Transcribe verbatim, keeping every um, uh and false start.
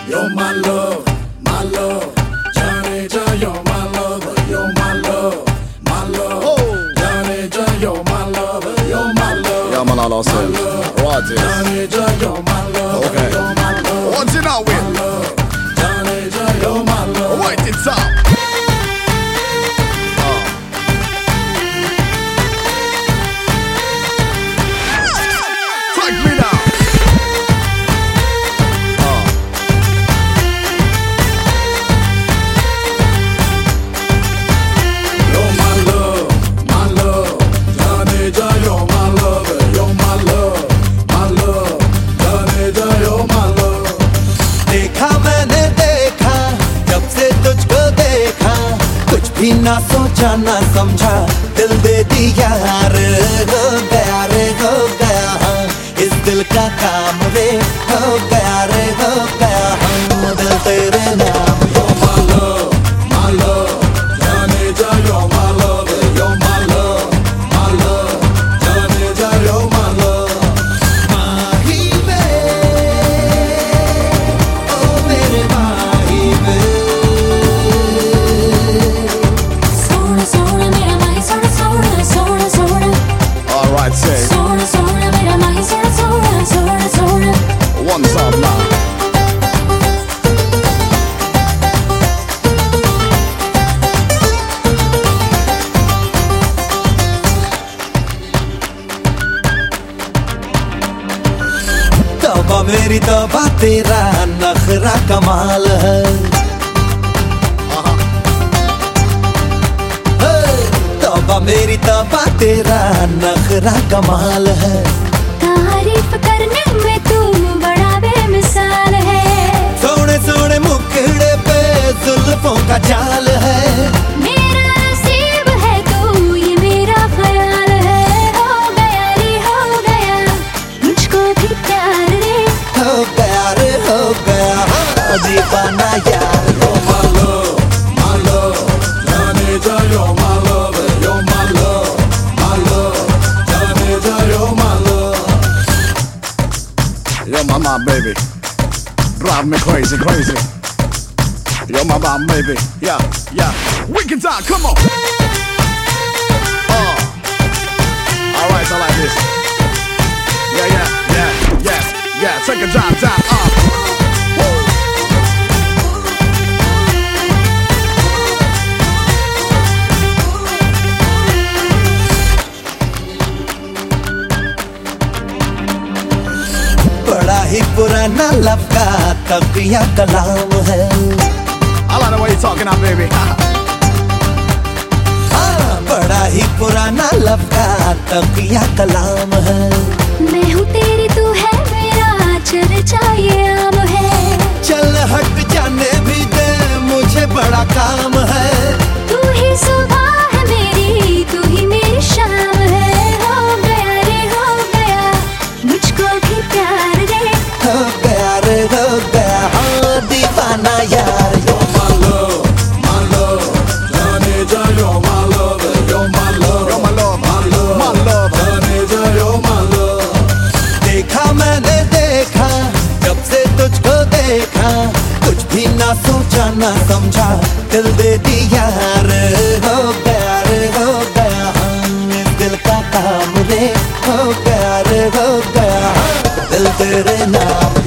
You're my love, my love. Johnny J, you're my lover. You're my love, my love. Oh. Johnny J, you're my lover. You're my love. Ja man, alla ser. Right here. Johnny J, you're my love. Okay. You're my love. What's it now with? Johnny J, you're my love. Right, it's up. भी ना सोचा ना समझा दिल दे दिया रे हो गया रे हो गया हाँ इस दिल का काम रे हो गया रे हो गया हाँ दिल तेरे नाम You're my love, my love. Johnny J, you're my love. You're my love, my love. Johnny J, you're my love. माही वे ओ मेरे माही वे Alright, say one time now. तौबा मेरी तौबा तेरा नखरा कमाल है तौबा मेरी तौबा तेरा नखरा कमाल है तारीफ करने में तू बड़ा बेमिसाल है सोने सोने मुखड़े पे जुल्फों का जाल है मेरा नसीब है तू ये मेरा ख्याल है हो गया रे हो गया मुझको भी प्यार रे हो गया रे हो गया दीवाना यार You're my love, my love. Johnny J, you're my love. You're my love, my love. Johnny J, you're my love. You're my mom, baby. Drive me crazy, crazy. You're my mom, baby. Yeah, yeah. Wicked time, come on. Oh. Alright, I like this. Yeah, yeah, yeah, yeah, yeah. Take a drive down, up. बड़ा ही पुराना लब का तकिया कलाम है I like the way you're talking now, baby. हाँ, बड़ा ही पुराना लब का तकिया कलाम है मैं हूँ तेरी तू है मेरा चर्चा ये आम है चल हट जाने भी दे मुझे बड़ा काम है तू ही सुबह है मेरी तू ही मेरी शाम है हो गया रे हो गया मुझको भी प्यार रे हो गया रे हो गया हाँ दीवाना यार You're my love, my love. Johnny J, you're my love. You're my love, You're my love, my love, my love. Johnny J, you're my love. देखा मैंने देखा जब से तुझको देखा कुछ भी ना सोचा ना समझा दिल दे दिया रे हो गया रे हो गया हाँ इस दिल का काम रे हो गया रे हो गया हाँ दिल तेरे नाम